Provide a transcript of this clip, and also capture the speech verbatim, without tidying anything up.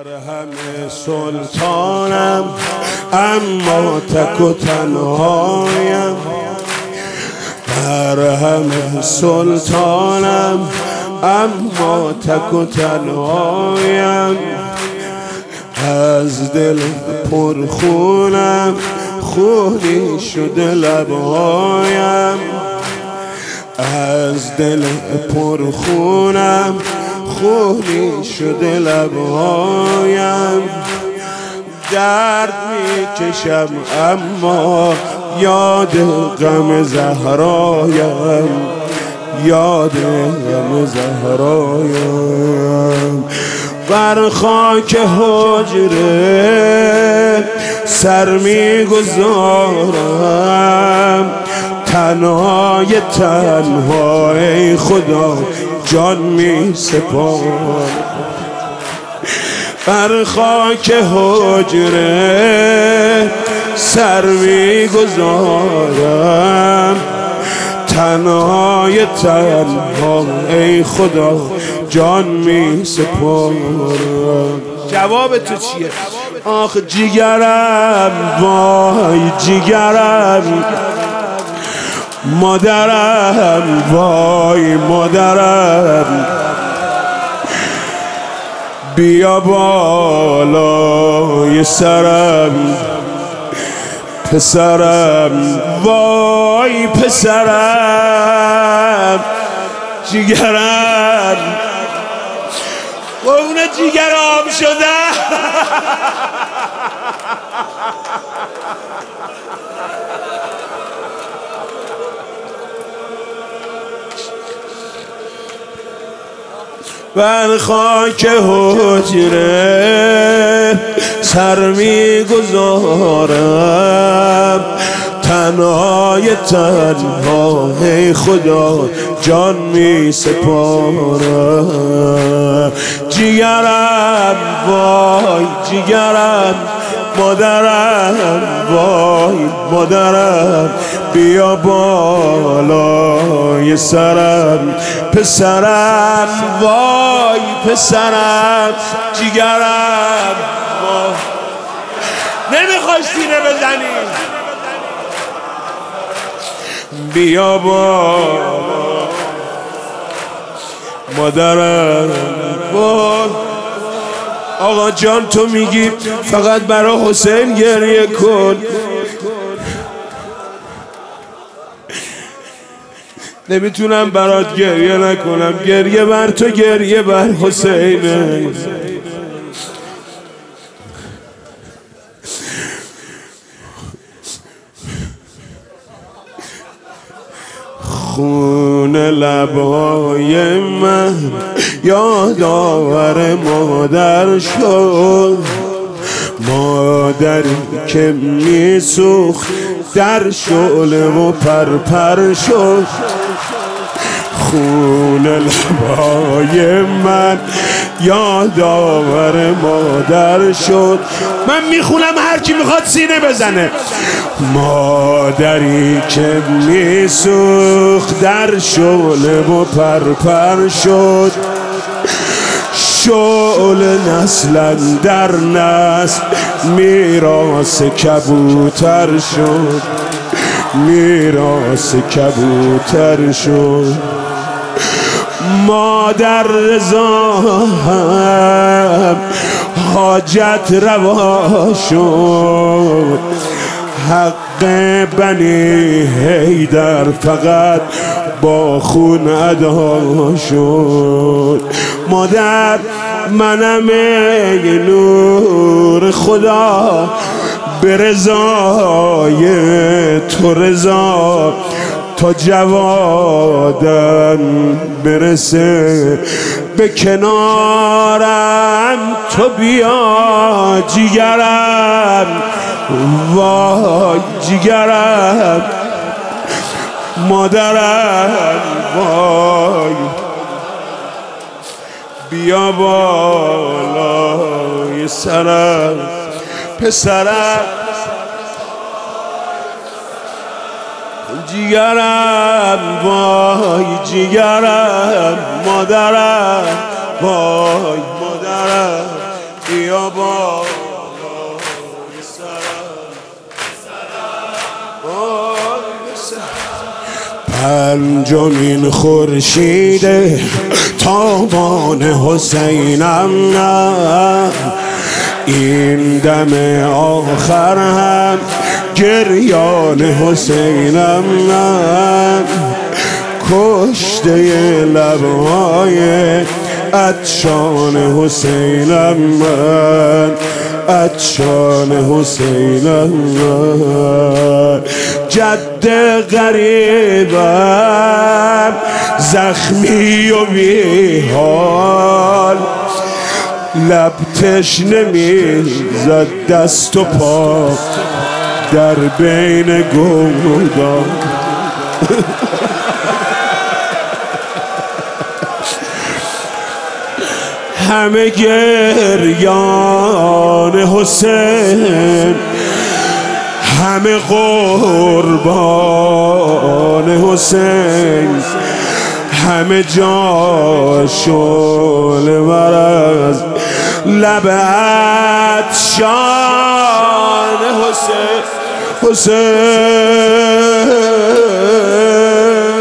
همه سلطانم اما تک و تنهایم، بر همه سلطانم اما تک و تنهایم، از دل پرخونم خونی شده لبهایم، از دل پرخونم خونی شده لبهایم، درد میکشم اما یاد غم زهرایم، یاد غم زهرایم، بر خاک حجره سر میگذارم، تنهای تنها ای خدا جان می سپارم، بر خاک حجره سر می گذارم، تنهای تنها ای خدا جان می سپارم. جواب تو چیه؟ آخ جیگرم وای جیگرم، مادرم وای مادرم، بیا بالای سرم پسرم وای پسرم، جیگرم و اون جیگرام شده بر خاک حجره سر میگذارم، تنهای تنها ای خدا جان می سپارم، جیگرم وای جیگرم، مادرم وای مادرم، بیا بالای سرم پسرم وای پسرم، جیگرم وای. نمیخوای سینه بزنی؟ بیا با مادرم وای. آقا جان تو میگی فقط برای حسین گریه کن، نمیتونم برات گریه نکنم، گریه بر تو گریه بر حسینه. خون لبای من یادآور مادر شد، مادری که میسوخت در شعله و پرپر شد، خون لبای من یادآور مادر شد. من میخونم هر کی میخواد سینه بزنه. مادری که میسوخت در شعله و پرپر شد، شعله نسلا در نسل میراث کبوتر شد، میراث کبوتر شد. مادر رضا هم حاجت روا شد، حق بنی حیدر فقط با خون ادا شد. مادر منم ای نور خدا، به رضای تو رضا تا جوادم برسه، به کنارم تو بیا جیگرم وای جیگرم، مادرم وای، بیا بالای سرم پسرم، جیگرم وای جیگرم، مادرم وای مادرم، بیا بالای سرم. پنجمین خورشید تابان حسینم نه، این دم آخر هم گریان حسینم من، کشته لبهای عطشان حسینم من، عطشان حسینم من. جد غریبم زخمی و بیحال، لب تشنه میزد دست و پا در بین گودان. همه گریان حسین، همه قربان حسین، همه جاشون مرز لب عطشان حسین، حسین.